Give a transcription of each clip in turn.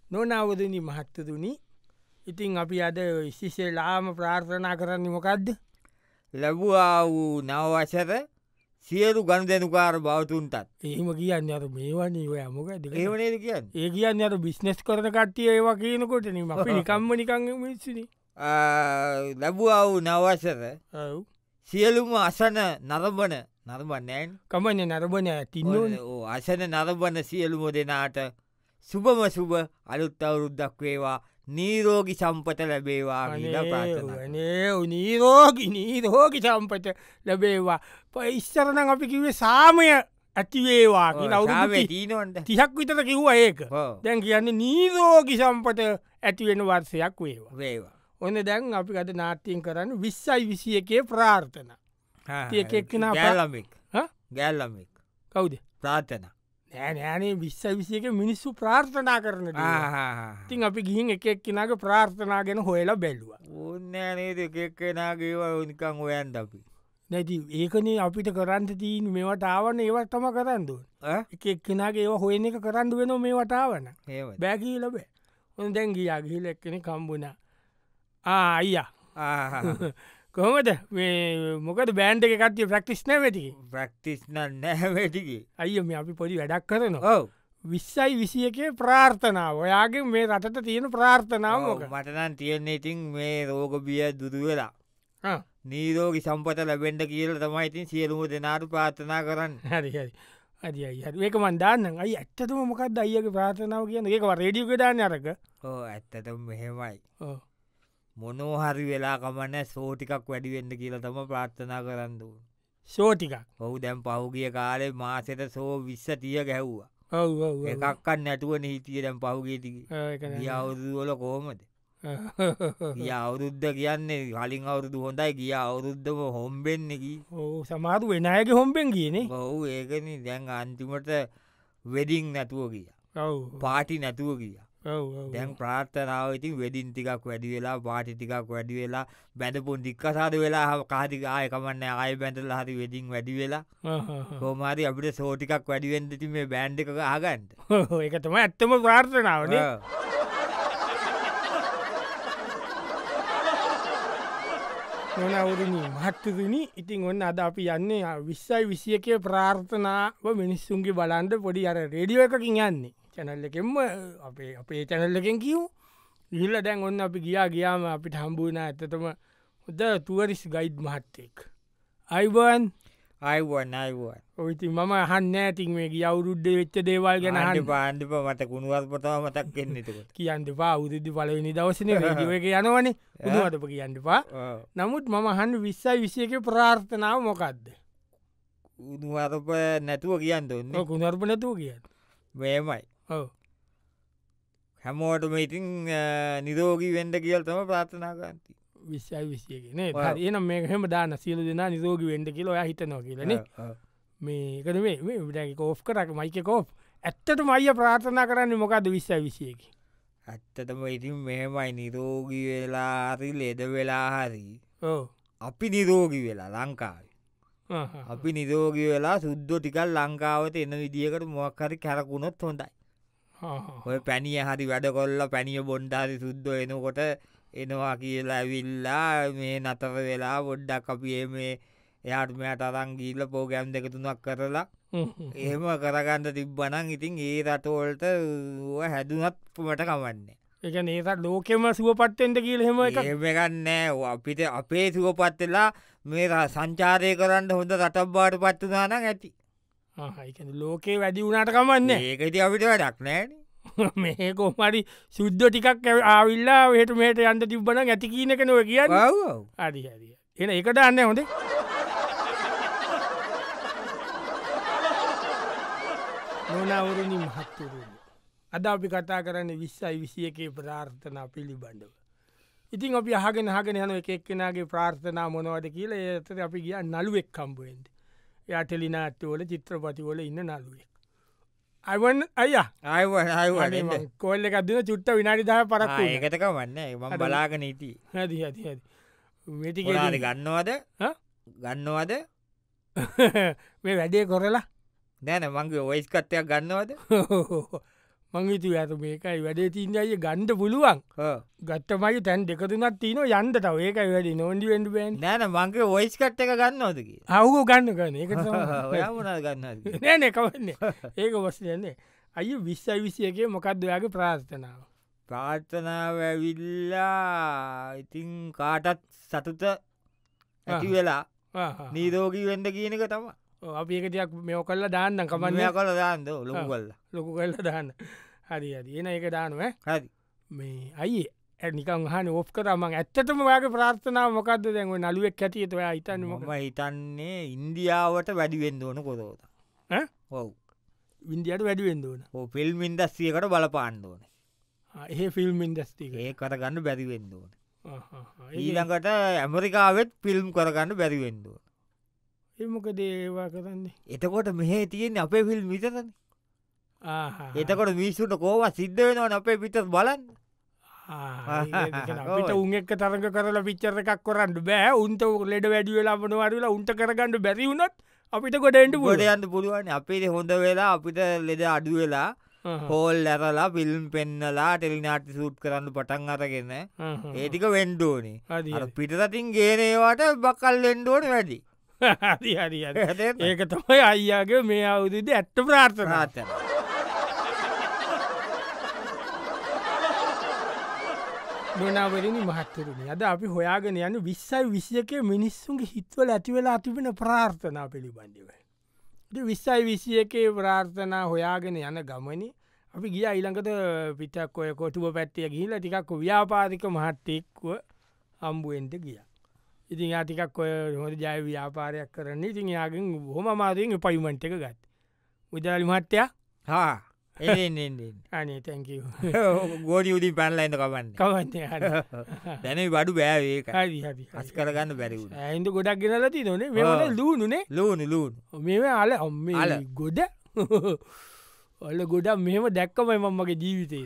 නොනවදනි මහත්තතුනි ඉතින් අපි අද විශිෂලාම ප්‍රාර්ථනා කරන්න මොකක්ද ලැබවා වූ නවවසර සියලු ගණ දෙනුකාර භවතුන්ටත් එහෙම කියන්න අර මේවන්නේ ඔය මොක ඒවනේද කියන්න ඒ කියන්න අර බිස්්නෙස් කරන කට්ටිය ඒවා කියනකොටනීම අපි නිකම්ම නිකං මිසින ලැබවා වූ නවවසර සියලුම අසන නරබන නරබන්නෑන් කමන්න නරබන තින්න අසන නරබන සියලුම දෙනාට සුබම සුබ අලුත් අවුරුද්දක් වේවා නීරෝගි සම්පත ලැබේවා නීරෝගි සම්පත ලැබේවා පයිස්සරන අපි කිවේ සාමය ඇතිවේවා ීනොන්ට තිහක් විතර කිව්ව ඒක දැන් කියන්නේ නීරෝගි සම්පත ඇතිවෙන වර්සයක් වේවා වේවා ඔන්න දැන් අපි අද නාට්‍යයෙන් කරන්න 2021 ප්‍රාර්ථන එකක්න ගෑල්ලමෙක් ගෑල්ලමෙක් කවුද ප්‍රාර්ථන නෑනෑනේ 2021 මිනිස්සු ප්‍රාර්ථනා කරන තින් අපි ගිහින් එකක් කෙනගේ ප්‍රාර්ථනා ගැන හොයලා බැලවා ඕන්නෑනේද එකක්කෙනගේවා නිකං ඔයන් අපි නැති ඒකනේ අපිට කරන්න තිීන් මේවට ආවන ඒවත්තම කරන්නදුව එකක් කෙනගේ ඒව හොයන එක කරන්න වෙන මේ වටාවන බැකී ලබේ ඔොන් දැන් ගියා ගිහිල එක්කෙන කම්බුණ අයියා කොහමද මේ මොකද බෑන්ඩ එක කටය ප්‍රක්ටිස් නෑවැටි ප්‍රක්ටිස් නෑවැටිකි අයිය මේ අපි පොඩි වැඩක් කරනවා විස්සයි විසියකේ ප්‍රාර්ථනාව ඔයාගේ මේ රටට තියෙන ප්‍රාර්ථනාව මොක මටනන් තියෙන්නේ ඉතින් මේ රෝග බිය දුදුවෙලා නීරෝගි සම්පත ලැබෙන්ඩ කියල තමයි ඉතින් සියලුම දෙනාට ප්‍රාර්ථනා කරන්න හරි ඒක මන්දාන්න අයි ඇත්තතුම මොකක්ද අයියගේ ප්‍රාර්ථනාව කියන ඒක රේඩියක දාන්න අරක ඇත්තට මෙහෙමයි මොනෝහරි වෙලා කමන්න සෝටිකක් වැඩිවෙන්න කියල තම ප්‍රාර්ථනා කරන්න සෝටික ඔහු දැම් පහුගිය කාලේ මාසෙට සෝ විශ්ස තිය ගැහ්වා එකක්කන්න නැටුවන හිටිය දැම් පහුගේතික අවුරුදුවල කෝමද අවුරුද්ධ කියන්නේ කලින් අවුරුදු හොඳයි කිය අවුරුද්ධම හොම්බෙන්නෙකි සමාරු වෙනයගේ හොම්බෙන් කියන ඔහු ඒකන දැන් අන්තිමට වෙඩිං නැතුව කිය පාටි නැතුව කිය දැන් ප්‍රාර්ථනාව ඉතින් වෙඩින් ටිකක් වැඩි වෙලා පාටි ටිකක් වැඩි වෙලා බැඳපුන් දික්කසාද වෙලා කාතික ආයකමන්න අය බැඳල හරි වෙඩින් වැඩි වෙලා හෝමාරි අපිට සෝටිකක් වැඩිවෙන්දති මේ බෑන්්ඩ එක ආගන්ට ඒක තම ඇත්තම ප්‍රාර්ථනාවන නොනවරණී මහත්තතුනි ඉතින් ඔන්න අද අපි යන්නේ විස්සයි විසියකේ ප්‍රාර්ථනාව මිනිස්සුන්ගේ බලන්ඩ පොඩි අර රේඩියෝ එකකින් යන්නේ චැනල්ලකෙන්ම අපේ චැනල්ලකෙන් කියව් ඉහිල්ල දැන් ඔන්න අපි ගියාම අපිට හම්බුවන ඇතතම හොද තුවරිස් ගයිඩ් මහත්තෙක් අයිබන් ඔයිති මම හන්න ඇතින් මේ ගිය අවුරුද්ධ වෙච්ච දේවල් ගැන හට පාන්ඩිප මට කුණුවත් පොතාව මතක් කෙන්නෙත කියන්න පා උදදි පලවෙනි දවසන රඩියක යනවනේ උදුවටප කියන්න පා නමුත් මම හන්ඩ විස්සයි විසියක ප්‍රාර්ථනාව මොකක්ද උදුවරප නැතුව කියන්න ඔන්න කුණර්ප නැතුව කියන්න මේමයි හැමෝටම ඉතින් නිරෝගී වෙන්ඩ කියල් තම ප්‍රාථනා කරන්ති විශ්යි විසියගෙන එනම් මේ හෙම දාන සියලු දෙනා නිරෝගී වෙන්ඩ කියල ඔය හිතනවා කියලන මේකද මේ කෝෆ් කරක් මයික කෝප් ඇත්තට මයිය ප්‍රාථනා කරන්න මොකක්ද විශ්සයි විසියකි ඇත්තටම ඉතින් මෙහෙමයි නිරෝගී වෙලාහරි ලෙද වෙලාහරි අපි නිරෝගී වෙලා ලංකාව අපි නිරෝගී වෙලා සුද්දෝ ටිකල් ලංකාවට එන විදිියකට මොක්හරි කැරකුණොත් හොඳයි ඔය පැණිය හරි වැඩ කොල්ල පැණිය බොන්්ඩාරි සුද්දෝ එනකොට එනවා කියලා ඇවිල්ලා මේ නතර වෙලා බොඩ්ඩක් අපිය මේ එයාට මෙයට අරංගීල පෝගෑම් දෙක තුනක් කරලා එහෙම කරගන්න තිබ්බනං ඉතින් ඒ රටවල්ට හැදුනත් මට කවන්නේ එක ඒත් ලෝකෙම සුවපත්තෙන්ට කියල හෙම එකගන්නෑ අපිට අපේ සුවපත්වෙලා මේ සංචාරය කරන්න හොඳ රටක් බාට පත්තුනාන ඇති ලෝකේ වැඩි වුණට කමන්න ඒකති අපිට වැඩක් නෑන මේ කොමරි සුද්ද ටිකක් ආවිල්ලා හට මේට යන්ට තිබ්බන ඇති කියීන කනව කියන්න අඩි හරි එන එකට අන්න හොඳේ නොනවරණි මහත්තුරුණ අද අපි කතා කරන්න විස්සයි විසියකේ ප්‍රාර්ථනා පිළිබඳව ඉතින් අපි අහගෙන හගෙන යන එකක්කෙනගේ ප්‍රාර්ථනා මොනවද කියල ඒතර අපි ගිය නළුවෙක් කම්බුවෙන්ද යා ටෙලිනාට්ටවල චිත්‍රපතිවල ඉන්න නළුවෙක් අයිවන් අය කොල්ල එකක්දන චුට්ට විනාඩි දහ පරක් ඒකතක වන්න ම බලාග නීති හැදි ඇති ඇති මෙටිකාරි ගන්නවද ගන්නවද මේ වැඩේ කොරලා දැන මංගේ ඔයිස්කත්තයක් ගන්නවද මංහිතු ඇත මේකයි වැඩේ තිීන්න අය ගණ්ඩ පුළුවන් ගත්තමයි තැන් දෙකතුනත් තින යන්ටතාව ඒකයි වැඩි නොන්ඩි වඩ බෑන් නෑන මංගේ ඔයිස්කට් එක ගන්නවදකි අවු ගන්න කන එක ඔයාමනා ගන්න නෑන කවන්නේ ඒක වස්සයන්නේ අය විශ්සයි විසියගේ මොකක්දයාගේ ප්‍රාර්ථනාව ප්‍රාර්ථනාව ඇවිල්ලා ඉතින් කාටත් සතුත ඇති වෙලා නීරෝගී වෙන්ඩ කියනක තම අපි ඒකතියක් මෙෝ කල්ල දාන්න කමන්න කල දාන්න ලොකු කල්ල ලොකු කල්ල දාන්න හරි එන එක දානුව හරි මේ අයි නිකන් හන ඔප් කරම ඇත්තටම වගේ ප්‍රාර්ථනාව මොකක්ද දැන්ව නලුවක් ඇතියත ඔයා හිතන්න ම හිතන්නේ ඉන්දියාවට වැඩිවෙන්න ඕන කොදෝත ඔව් වින්දියට වැඩිවෙන්න ඕන ෆිල්ම් ඉන්දස්සියකට බලපාන්න ඕන ඒ ෆිල්ම් ඉන්දස්තික ඒ කරගන්න බැරිවෙන්න ඕන ඊළඟට ඇමරිකාවත් ෆිල්ම් කරගන්න බැරිවෙන්ඩුව එමක දේවා කරන්නේ එතකොට මෙහ තියෙන අපේ ෆිල්ම් විතරන එතකොට මිස්සුට කෝව සිද්ධ වෙනවන අපේ පිටත් බලන්න අපිට උන් එක් තරග කරලා පිච්චර එකක් කරන්න බෑ උන්ට ලෙඩ වැඩි වෙලා මනවාරලා උන්ට කරගන්න බැරිවුණත් අපිට ගොඩෙන්ට ගොඩයන්න පුළුවන් අපේ හොඳ වෙලා අපිට ලෙඩ අඩු වෙලා හෝල් ඇරලා ෆිල්ම් පෙන්නලා ටෙලිනාටි සූට් කරන්න පටන් අරගෙන ඒටික වෙන්ඩෝනේ පිටතින් ගේනේවාට බකල් වෙන්ඩෝන වැඩි හරි හරි ඒක තමයි අයියාගේ මේ අවුදුද ඇත්ත ප්‍රාර්ථනාත නොනවරනි මහත්තරුණි අද අපි හොයාගෙන යන විස්සයි විසියකේ මිනිස්සුන්ගේ හිත්වල ඇතිවෙලා ඇතිවෙන ප්‍රාර්ථනා පිළිබඳව. විස්සයි විසියකේ ප්‍රාර්ථනා හොයාගෙන යන ගමනි අපි ගිය ඊළඟට පිටක් ඔය කොටුව පැත්තිය ගිහිල ටිකක් ව්‍යාපාරික මහත්තෙක්ව අම්බුවෙන්ට ගිය. ඉතින් ටිකක් ඔය හොද ජය ව්‍යාපාරයක් කරන්න ඉතින් යාගෙන් හොම මාරයෙන් පයිමන්ට එක ගත්. උදරලි මහත්තයා අනේ තැක ගෝඩි උදින් පැන්ලයින්න කවන්න කවන්න දැන බඩු බෑඒක අස් කරගන්න බැරිව ඇයින්ද ගොඩක් ගෙනලති නොනේ මෙවන ලූනුනේ ලූුණු ලූන් මෙම අල ඔම්ම ගොඩ ඔල්ල ගොඩක් මෙහෙම දැක්කමයි මම්මගේ ජීවිතේ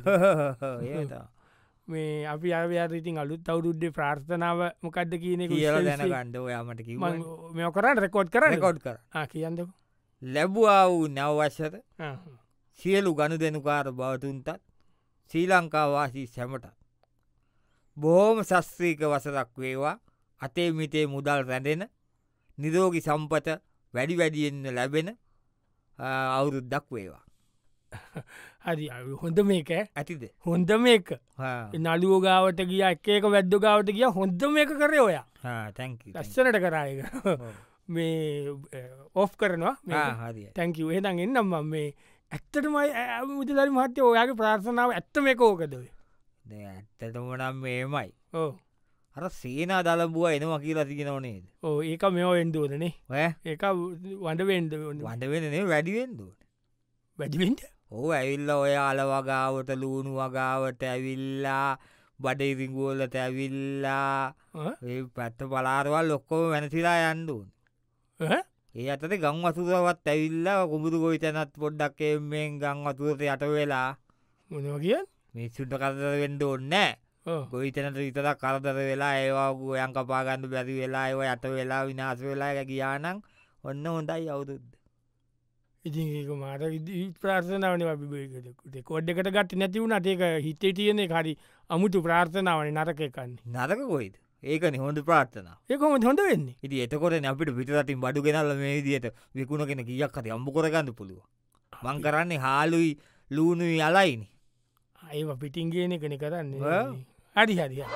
මේ අපි අරවිතින් අලුත් අවුරුද්දේ ප්‍රාර්ථනාව මොකක්ද කියන කියල දැන ගණ්ඩ ඔයාමට කිව මෙ කරන්න රෙකෝඩ් කරන්න කොඩ් කර කියන්නක ලැබවා වූ නවවශ්‍යත සියලු ගණු දෙනුකාර බවතුන්ටත් ශ්‍රී ලංකාවාසී සැමටත්. බොහෝම සස්ත්‍රීක වසරක් වේවා අතේ මිතේ මුදල් රැඳෙන නිරෝගි සම්පත වැඩි වැඩියෙන්න්න ලැබෙන අවුරුද්දක් වේවා. හරි හොඳ මේක ඇතිද හොඳ මේක නළුවෝගාවට ගිය එකක වැද්දගාවට ගිය හොඳ මේක කරය ඔයා ලස්සනට කරායක මේ ඔෆ් කරනවා තැංකව එහදන් එන්නම් මේ ඇත්තටමයි මුදලරි මහත්තය ඔයාගේ ප්‍රාර්ථනාව ඇත්ත මේක ඕකදව ඇත්තටමනම් මේමයි අර සේනා දලබුව එනවා කියලා තිගෙනවනේද ඕ ඒක මෙෝ එන්දුවදනේ ඒක වඩ වෙන්ඩ වඩ වෙනනේ වැඩිවෙන්දුවට වැඩිවෙන්ට ඕ ඇවිල්ල ඔය අල වගාවට ලූුණු වගාවට ඇවිල්ලා බඩඉරිගුවලට ඇවිල්ලා පැත්ත පලාරවල් ලොක්කොම වැනසිලා යන්ඩුවන් ඒ අතට ගං වතුරවත් ඇවිල්ලා කුමුදු ගොයි තැනත් පොඩ්ඩක් එෙන් ගං වතුරට යට වෙලා මොනව කිය මේ සුද්ට කරදර වෙන්ඩ ඔන්නෑ ගොයි තැනට විතරක් කරදර වෙලා ඒවා ගොයන් කපාගන්න බැරි වෙලා ඒව යට වෙලා විනාස වෙලා එක ගියානං ඔන්න හොඳයි අවුදුද්ද ඉතින් ඒක මාට ප්‍රාර්ථනාවන බිබේකට කොඩ්ඩකට ගත් නැතිවුණට ඒක හිතේ තියනෙ හරි අමුතු ප්‍රාර්ථනාවන නරක කන්නේ නරක කොයිද ඒකන හොඳ ප්‍රාර්ථන ඒකොම හොඳ වෙන්නේ ඉති එතකොට අපිට පිටරටින් බඩු ගෙනල්ල මේ දියට විකුණ කෙන කියක් හති අම්ඹ කොරගන්න පුළුව මං කරන්නේ හාලුයි ලූුණුයි අලයිනි අය පිටින්ගේන කන කරන්න හරි හරිය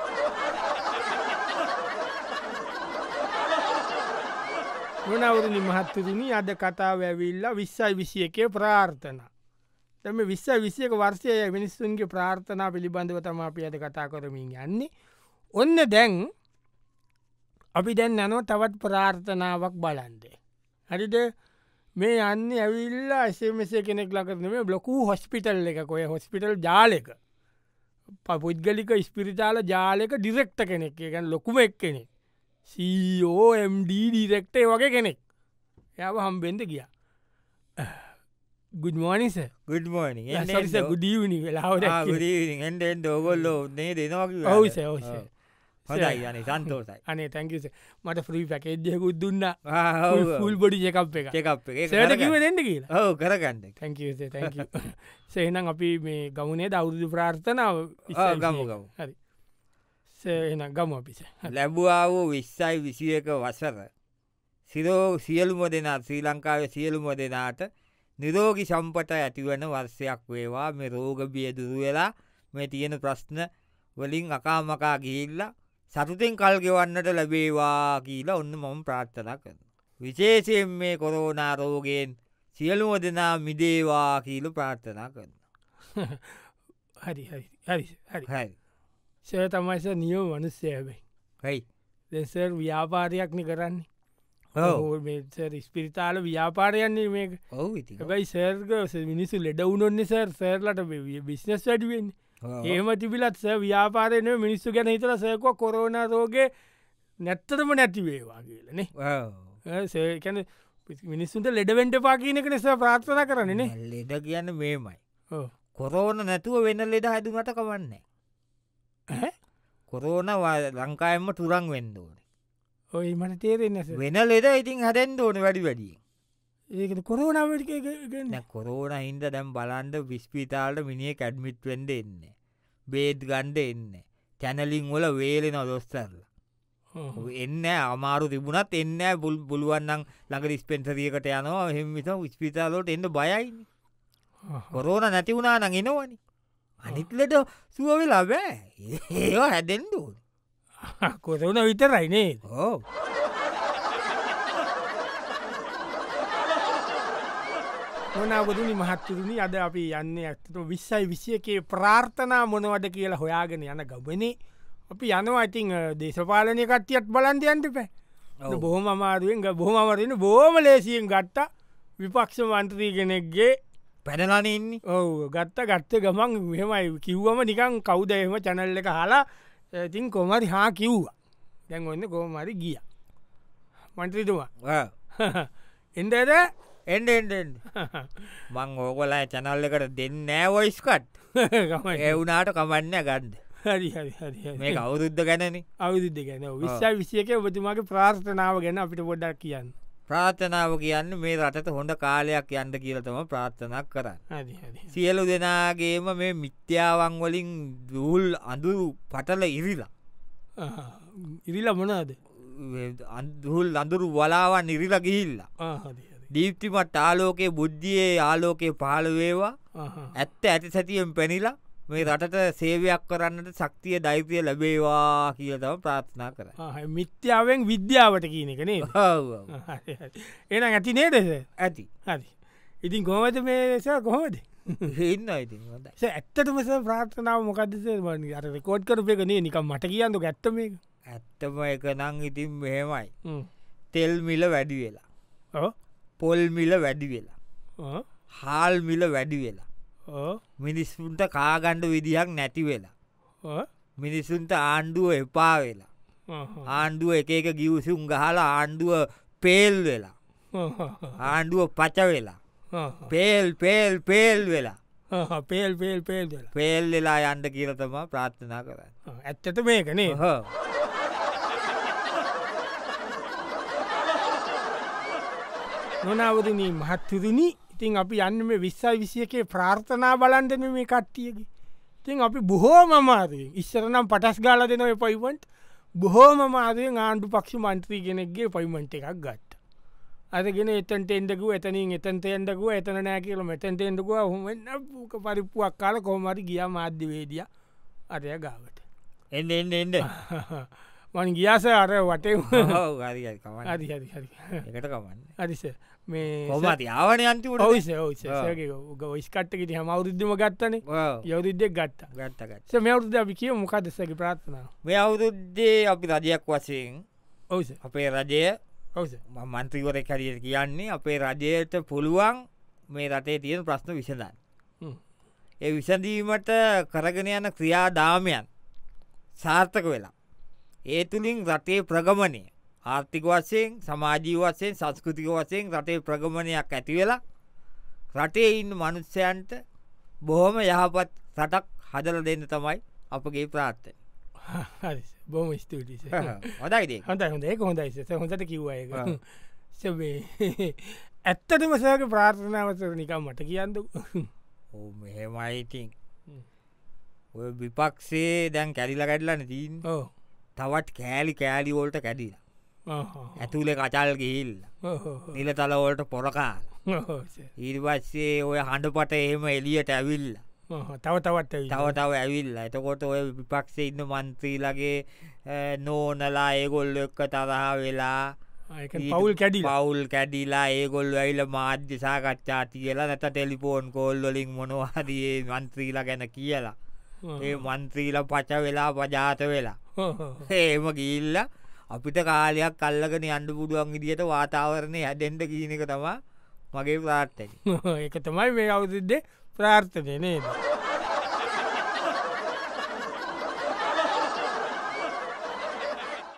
මොනවරනි මහත්තතුනි අද කතාව ඇවිල්ලා විස්සයි විසිය එකේ ප්‍රාර්ථන තම විස්සයි විසියක වර්ෂය මිනිස්සුන්ගේ ප්‍රාර්ථනා පිළිබඳව තම අපි අද කතා කරමින් යන්නේ ඔන්න දැන් අපි දැන් යනෝ තවත් ප්‍රාර්ථනාවක් බලන්දේ. හරිද මේ යන්න ඇවිල්ලා එසමසේ කෙනෙක් ලකරන මේ බ්ලොකූ හොස්පිටල් එක කොය හොස්පිටල් ජාලක පුද්ගලික ස්පිරිතාල ජාලක ඩිරෙක්ට කෙනෙක් ගැන ලොකුම එක් කෙනෙක් COMD ඩිරෙක්ටේ වගේ කෙනෙක් ය හම්බෙන්ද ගිය ගුඩ්මෝනිස ගුඩ්මෝනි ගුඩීවනි වෙලාවට ගොල්ලෝ නේ දෙනවා ඔවස හොඳයි යන සන්තෝසයි අනේ තැංකිස මට ෆ්‍රී පැකේජ්යකුත් දුන්න ෆුල් බොඩි එකක් එක එකක් සට කිව දෙන්න කියලා ඔව කරගන්න තැංක සේනම් අපි මේ ගමුණේ දෞරුදු ප්‍රාර්ථනාව ගමු ගමු හරි සේන ගම අපිස ලැබවා වූ 2021 වසර සිරෝ සියලුම දෙනා ශ්‍රී ලංකාව සියලුම දෙනාට නිරෝගි සම්පත ඇතිවන වර්ෂයක් වේවා මේ රෝගබිය දුරු වෙලා මේ තියෙන ප්‍රශ්න වලින් අකාමකා ගිහිල්ල සතුතෙන් කල් ගෙවන්නට ලැබේවා කියලා ඔන්න මම ප්‍රාර්ථනා කරන. විශේෂයෙන් මේ කොරෝනා රෝගයෙන් සියලුම දෙනා මිදේවා කියල ප්‍රාර්ථනා කරන. හරි සය තමයිස නියෝ මනුස්සය හැබයි හයි දෙසර් ව්‍යාපාරයක්න කරන්නේ ස්පිරිතාල ව්‍යාපාරයන්නේ මේක ඔයි සර්ග මිනිසු ලෙඩවුනොන්නේ සර් සර්ලට බිස්නස් වැඩුවෙන් ඒම තිබිලත් ස ව්‍යාපාරයන මිනිස්සු ගැන හිතල සයක කොරෝණ රෝගය නැත්තරම නැතිවේවා කියලනේ සකැන මිනිස්සුන්ට ලෙඩවෙන්ට පාකිනක නිසා ප්‍රාර්ථනා කරන්නේ ලෙඩ කියන්න මේමයි කොරෝන නැතුව වෙන ලෙඩ හැදුමට කවන්නේ කොරෝන ලංකායම තුරන් වෙන්දෝන ඔයි මට තේරෙන්න වෙන ලෙඩ ඉතින් හදැන් ඕන වැඩි වැඩිය ඒක කොරෝනාවට කොරෝන හින්ද දැම් බලන්ඩ විස්පිතාල්ට මිනිිය කැඩ්මිට් වෙන්ඩ එන්න බේද් ගණ්ඩ එන්න චැනලින් වල වේලෙන දොස්තරල එන්න අමාරු තිබුණත් එන්න බුල්ුවන්නම් ළඟ ස්පෙන්සරියකට යනවා එහෙම විස විස්පිතාලෝට එන්න බයයි කොරෝන නැති වුණා නං එනවනි අනිත්ලට සුව වෙලා බෑ ඒවා හැදෙන්ඩුවන් කොරන විතරයිනේ ඕ මොනගතුනි මහත්තුරුණි අද අපි යන්න ඇත්තට 2021 ප්‍රාර්ථනා මොනවද කියලා හොයාගෙන යන ගබනේ අපි යනවා ඉතින් දේශපාලනය කට්ටියත් බලන්දයන්ට පැ බොහොම අමාරුවෙන් බොහොම අමරෙන බෝම ලේසියෙන් ගත්ත විපක්ෂ මන්ත්‍රී කෙනෙක්ගේ පැනලනඉන්නේ ඔව ගත්ත ගමන් මෙමයි කිව්වම නිකං කවුද එම චැනල්ල එක හලා ඉතින් කොමරි හා කිව්වා දැන් ඔන්න කෝමරි ගිය මන්ත්‍රීතුවා එන්ඩද එන්ඩ මං ඕකොලා චැනල්ල එකට දෙන්න වොයිස්කට් එවුනාට කමන්න ගන්ද හරි මේ අවුරුද්ධ ගැනන අවුද්ධ ගැන විශ්සා විසියක ඔබතුමාගේ ප්‍රාර්ථනාව ගැන අපිට පොඩ්ඩක් කියන්න ප්‍රාර්ථනාව කියන්න මේ රටට හොඳ කාලයක් යන්න කියලතම ප්‍රාර්ථනක් කරන්න සියලු දෙනාගේම මේ මිත්‍යාවන් වලින් දුල් අඳුරු පටල ඉරිලා ඉරිලා මොනාද අදුල් අඳුරු වලාවන් නිරිලා ගිහිල්ලා දීප්තිමත් ආලෝකයේ බුද්ධියයේ ආලෝකයේ පාලවේවා ඇත්ත ඇති සැතියෙන් පැනිලා මේ රටට සේවයක් කරන්නට ශක්තිය දෛත්‍යය ලැබේවා කියලතම ප්‍රාර්ථනා කර මිත්‍යාවෙන් විද්‍යාවට කියන එකනේ එන ඇති නේදෙස ඇති හරි ඉතින් කොහමද මේස කොහොමද ඉන්න ඉතින් ඇත්තටමස ප්‍රාර්ථනාව මොකදස අර රෙකෝඩ් කරපයකනේ නිකම් මට කියන්න ඇත්තම ඇත්තම එක නං ඉතින් මෙහෙමයි තෙල් මිල වැඩි වෙලා පොල් මිල වැඩි වෙලා හාල් මිල වැඩි වෙලා මිනිස්සුන්ට කාගණ්ඩ විදිහක් නැති වෙලා මිනිස්සුන්ට ආණ්ඩුව එපා වෙලා ආණ්ඩුව එක ගිවසුම් ගහලා ආණ්ඩුව පේල් වෙලා ආණ්ඩුව පච වෙලා පේල් වෙලා පේල් වෙලා යන්ඩ කියලතම ප්‍රාර්ථනා කරන්න ඇත්තට මේකනේ නොනවදනී මහත්තුරණි ඉතින් අපි යන්න මේ 2021 ප්‍රාර්ථනා බලන්දන මේ කට්ටියගේ ඉතින් අපි බොහෝම අමාරුවෙන් ඉස්සරනම් පටස් ගාල දෙනව පයිවන්ට බොහෝම මාරුවෙන් ආණ්ඩු පක්ෂ මන්ත්‍රී කෙනෙක්ගේ පයිමන්ට එකක් ගත්ත අදගෙන එතන්ට එන්ඩකුව එතනින් එතන්ට එන්ඩකුව එතන නෑ කියල මෙතැන්ට එන්ඩකුව හොමන්න පූක පරිප්පුවක් කාල කොමරි ගිය මාධ්‍යවේදිය අරය ගාවට එන්න මන් ගියාස අර වටේ එකට කමන්න අරිස මේ හොමති ආවන අන්තිවට ඔයිස්කට්ටකට හම අවුරුද්ධම ගත්තන යවුරුද්දෙක් ගත්ත මේ අවුරුද අපි කිය මොකදසක ප්‍රාත්ථනාව මේ අවුරුද්දේ අපි රජයක් වසයෙන් ඔවස අපේ රජය මන්ත්‍රීවරෙක් හැරියට කියන්නේ අපේ රජයට පුළුවන් මේ රටේ තියෙන ප්‍රශ්න විසඳන්න ඒ විසඳීමට කරගෙන යන ක්‍රියාදාමයන් සාර්ථක වෙලා ඒ තුළින් රටේ ප්‍රගමණය ආර්ථික වසයෙන් සමාජී වසයෙන් සංස්කෘතික වසයෙන් රටේ ප්‍රගමණයක් ඇති වෙලා රටේ ඉන්න මනුස්සයන්ට බොහොම යහපත් රටක් හදල දෙන්න තමයි අපගේ ප්‍රාර්ථන හරි බොම ස්තුතියි හොදයිද හොඳ හොඳ ඒක හොඳයි හොඳට කිව්වය සබේ ඇත්තටම සෑක ප්‍රාර්ථනාවසර නිකම් මට කියන්නු මෙහෙමයිඉතින් ඔය විපක්ෂේ දැන් කැඩිල කැඩලන තිීන් තවත් කෑලි කෑලි වෝල්ට කැඩිලා ඇතුලේ කචල් ගිහිල් නිල තලවෝල්ට පොරකා ඊර්වස්සේ ඔය හඬපට එහෙම එලියට ඇවිල්ල තව ඇවිල්ල එතකොට ඔය විපක්ෂ ඉන්න මන්ත්‍රීලගේ නෝනලා ඒගොල්ල එක්ක තරහ වෙලා පවුල් කැඩිලා ඒගොල්ල ඇයිල මාධ්‍යසාකච්ඡා තියලා නැත ටෙලිපෝන් කෝල්වලින් මොනවාදයේ මන්ත්‍රීලා ගැන කියලා ඒ මන්ත්‍රීල පච වෙලා පජාත වෙලා ඒම ගිල්ල අපිට කාලයක් කල්ලගෙන අන්ඩ පුඩුවන් ඉදිට වාතාවරණය හැදෙන්ට කියනක තමා මගේ ප්‍රාර්ථන එක තමයි මේ අවුද්දේ ප්‍රාර්ථනය නේද